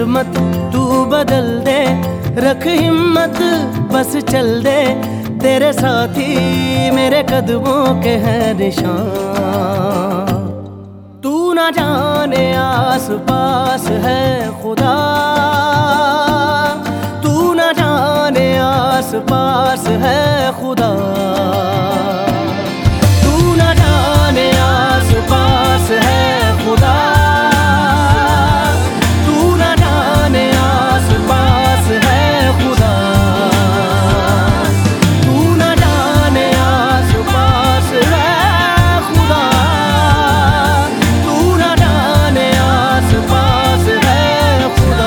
किस्मत तू बदल दे, रख हिम्मत बस चल दे। तेरे साथी मेरे कदमों के हैं निशान। तू ना जाने आस पास है खुदा, तू ना जाने आस पास है खुदा। तू ना जाने आस पास है खुदा, तू ना जाने आस पास है खुदा। तू ना जाने आस पास है खुदा, तू ना जाने आस पास है खुदा।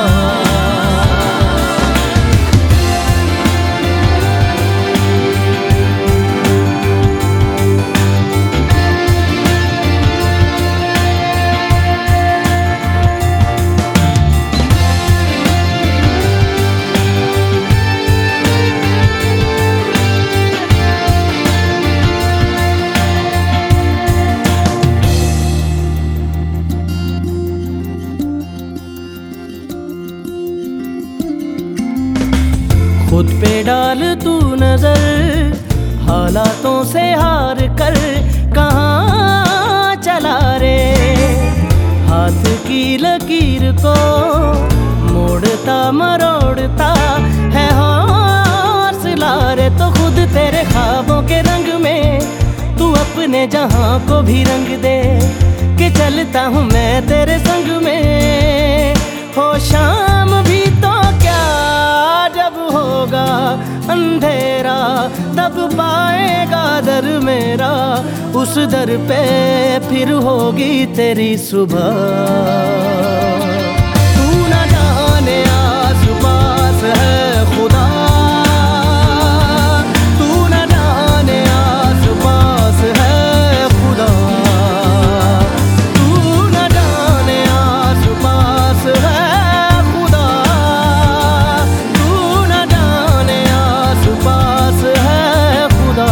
खुद पे डाल तू नजर, हालातों से हार कर कहाँ चला रे। हाथ की लकीर को मोड़ता मरोड़ता है हौसला रे। तो खुद तेरे ख्वाबों के रंग में तू अपने जहां को भी रंग दे, कि चलता हूँ मैं तेरे संग में। हो शाम भी तो क्या, जब होगा अंधेरा तब पाएगा दर मेरा। उस दर पे फिर होगी तेरी सुबह। तू ना जाने आस पास है खुदा, तू ना जाने आस पास है खुदा। तू ना जाने आस पास है खुदा, तू ना जाने आस पास है खुदा।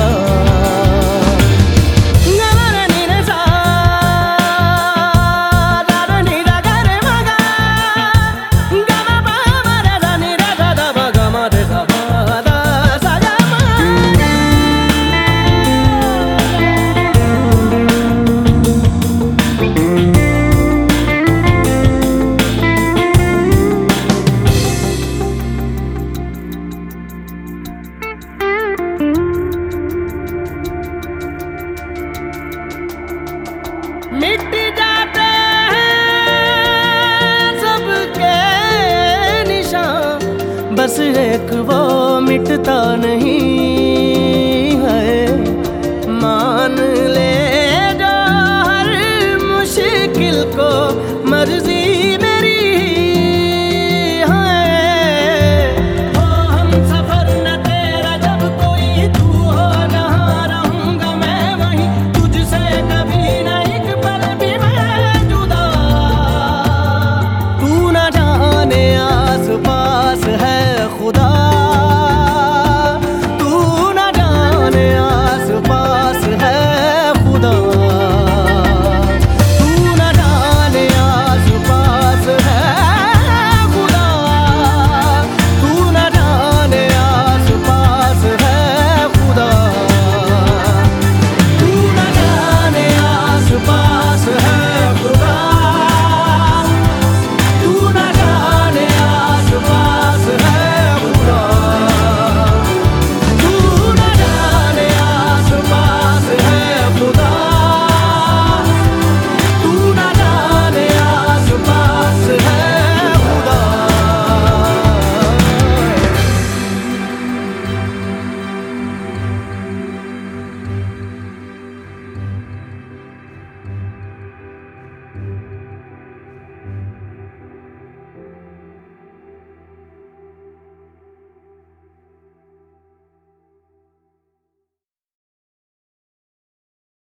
मिट जाते हैं सबके निशान, बस एक वो मिटता नहीं।